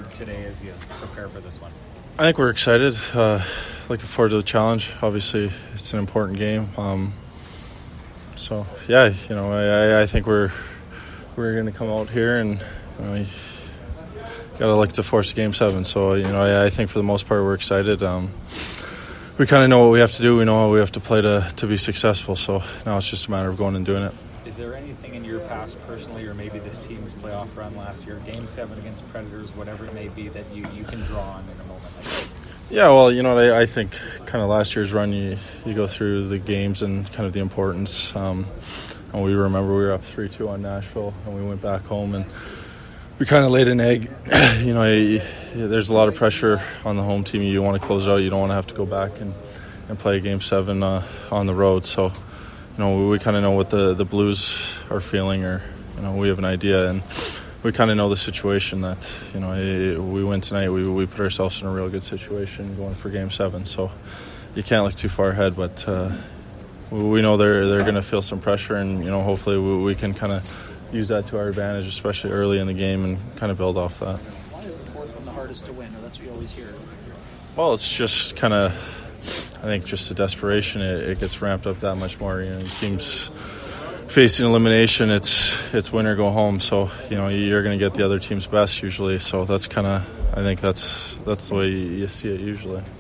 today as you prepare for this one? I think we're excited. Looking forward to the challenge. Obviously, it's an important game. I think we're going to come out here and got to look to force Game 7. So, I think for the most part we're excited. We kind of know what we have to do. We know how we have to play to be successful. So now it's just a matter of going and doing it. Is there anything in your past personally, or maybe this team's playoff run last year, Game 7 against Predators, whatever it may be, that you can draw on in a moment like this? Yeah, well, I think kind of last year's run, you go through the games and kind of the importance. And we remember we were up 3-2 on Nashville, and we went back home and we kind of laid an egg. There's a lot of pressure on the home team. You want to close it out. You don't want to have to go back and play Game 7 on the road. So, we kind of know what the Blues are feeling, or, we have an idea. And we kind of know the situation that, we win tonight. We put ourselves in a real good situation going for Game 7. So you can't look too far ahead, but we know they're going to feel some pressure, and, hopefully we can kind of use that to our advantage, especially early in the game, and kind of build off that. Why is the fourth one the hardest to win? Or that's what you always hear. Well, it's just kind of, I think, just the desperation. It gets ramped up that much more. Teams facing elimination, it's win or go home. So you're going to get the other team's best usually. So that's kind of, I think that's the way you see it usually.